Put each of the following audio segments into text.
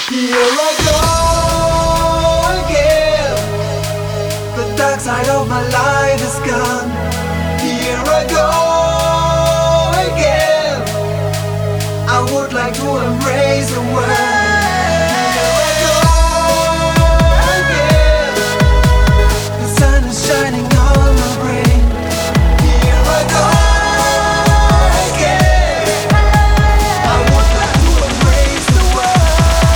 Here I go again. The dark side of my life is gone. Here I go again. I would like to embrace the world. Here I go again. The sun is shining on my brain. Here I go again. I would like to embrace the world.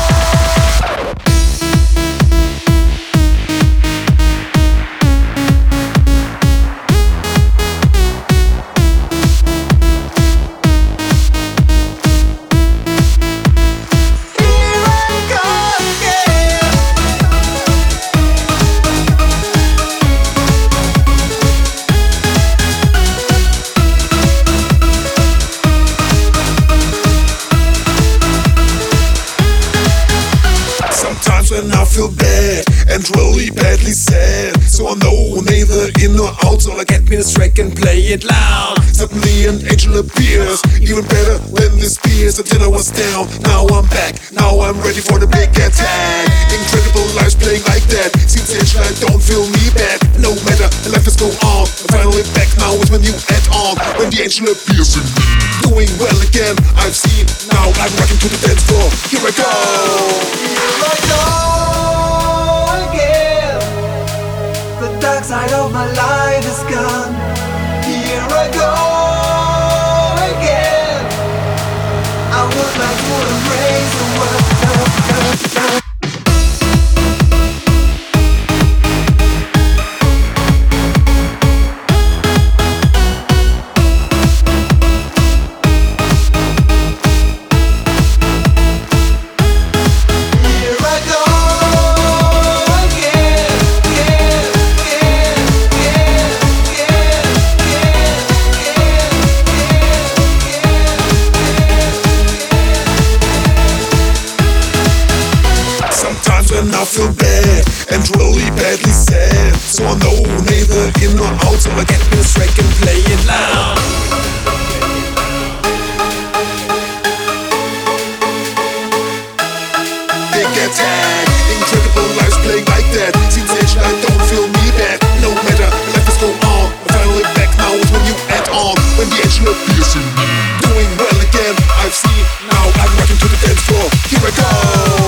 Sometimes when I feel bad and really badly sad, so I know neither in nor out, so I get me this track and play it loud. Suddenly an angel appears, even better than the spears. Until I was down, now I'm back, now I'm ready for the big attack. Incredible lives playing like that, sensation, I don't feel me bad. No matter, life is go on, I'm finally back, now is when you add on. When the angel appears in me, doing well again, I've seen, now I'm rocking to the dance floor. Here I go. Here I go again. The dark side of my life is gone. Here I go again. I would like to embrace the world. Sometimes when I feel bad and really badly sad, so I know neither in nor out, so I get me this track and play it loud. Big attack, incredible lives playing like that. Sensation, I don't feel me bad. No matter, life is go on. I'm finally back, now is when you add on. When the angel appears in me, doing well again, I've seen, now I'm rocking to the dance floor. Here I go.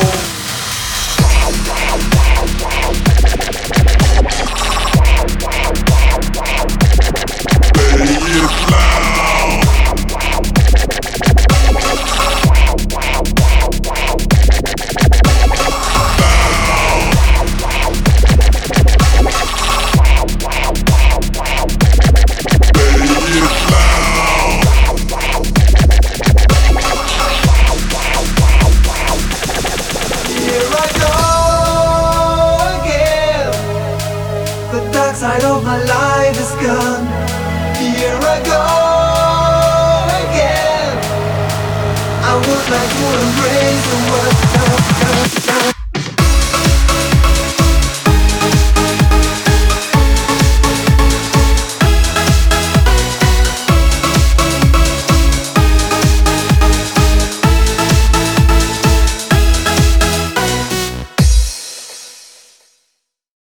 Side of my life is gone. Here I go again. I would like to embrace the world.